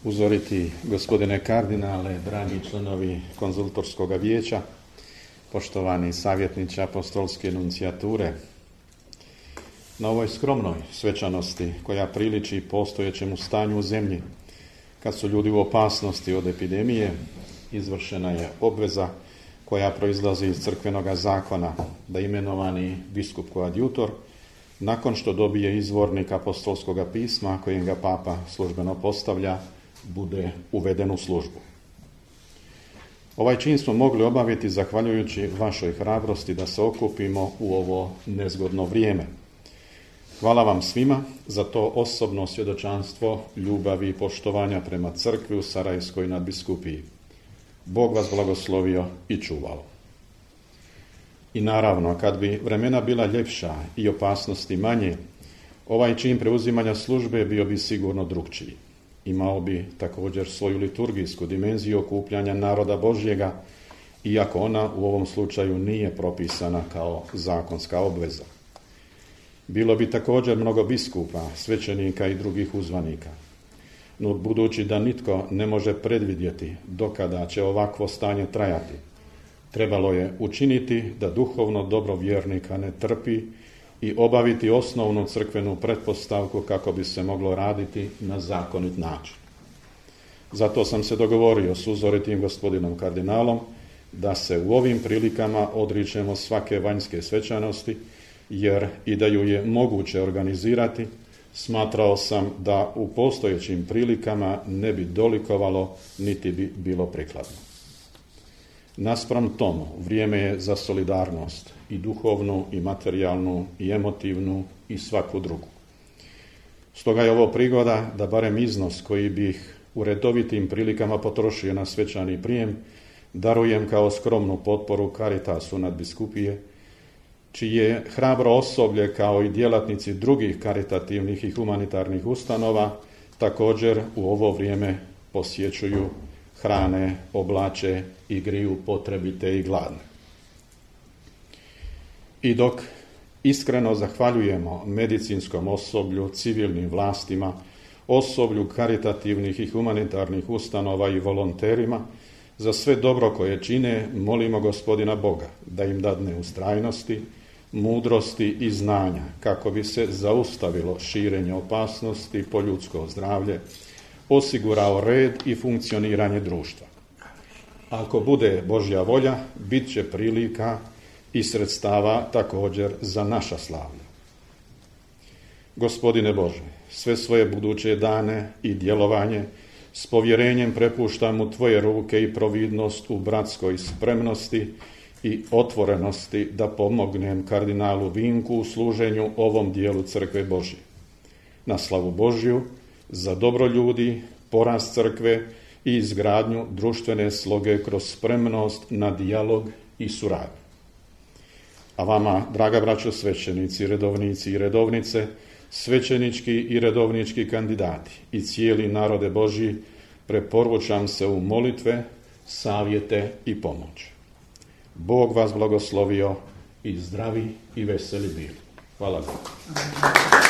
Uzoriti gospodine kardinale, dragi članovi konzultorskog vijeća, poštovani savjetnici apostolske nunциjature, na ovoj skromnoj svečanosti koja priliči postojećemu stanju u zemlji, kad su ljudi u opasnosti od epidemije, izvršena je obveza koja proizlazi iz crkvenog zakona da imenovani biskup koadjutor, nakon što dobije izvornik apostolskog pisma kojim ga papa službeno postavlja, bude uveden u službu. Ovaj čin smo mogli obaviti zahvaljujući vašoj hrabrosti da se okupimo u ovo nezgodno vrijeme. Hvala vam svima za to osobno svjedočanstvo ljubavi i poštovanja prema crkvi u Sarajevskoj nadbiskupiji. Bog vas blagoslovio i čuvao. I naravno, kad bi vremena bila ljepša i opasnosti manje, ovaj čin preuzimanja službe bio bi sigurno drukčiji. Imao bi također svoju liturgijsku dimenziju okupljanja naroda Božjega, iako ona u ovom slučaju nije propisana kao zakonska obveza. Bilo bi također mnogo biskupa, svećenika i drugih uzvanika. No budući da nitko ne može predvidjeti dokada će ovakvo stanje trajati, trebalo je učiniti da duhovno dobro vjernika ne trpi i obaviti osnovnu crkvenu pretpostavku kako bi se moglo raditi na zakonit način. Zato sam se dogovorio s uzoritim gospodinom kardinalom da se u ovim prilikama odričemo svake vanjske svečanosti, jer i da ju je moguće organizirati, smatrao sam da u postojećim prilikama ne bi dolikovalo niti bi bilo prikladno. Naspram tomu, vrijeme je za solidarnost, i duhovnu, i materijalnu, i emotivnu, i svaku drugu. Stoga je ovo prigoda da barem iznos koji bih u redovitim prilikama potrošio na svečani prijem, darujem kao skromnu potporu Caritasu nadbiskupije, čije hrabro osoblje kao i djelatnici drugih karitativnih i humanitarnih ustanova također u ovo vrijeme posjećuju, hrane, oblače i griju potrebite i gladne. I dok iskreno zahvaljujemo medicinskom osoblju, civilnim vlastima, osoblju karitativnih i humanitarnih ustanova i volonterima za sve dobro koje čine, molimo gospodina Boga da im dadne ustrajnosti, mudrosti i znanja kako bi se zaustavilo širenje opasnosti po ljudsko zdravlje, osigurao red i funkcioniranje društva. Ako bude Božja volja, bit će prilika i sredstava također za naša slavlja. Gospodine Bože, sve svoje buduće dane i djelovanje s povjerenjem prepuštam u Tvoje ruke i providnost u bratskoj spremnosti i otvorenosti da pomognem kardinalu Vinku u služenju ovom dijelu Crkve Božje. Na slavu Božju, za dobro ljudi, porast crkve i izgradnju društvene sloge kroz spremnost na dijalog i suradnju. A vama, draga braćo svećenici, redovnici i redovnice, svećenički i redovnički kandidati i cijeli narode Božji, preporučam se u molitve, savjete i pomoć. Bog vas blagoslovio i zdravi i veseli bili. Hvala Bogu.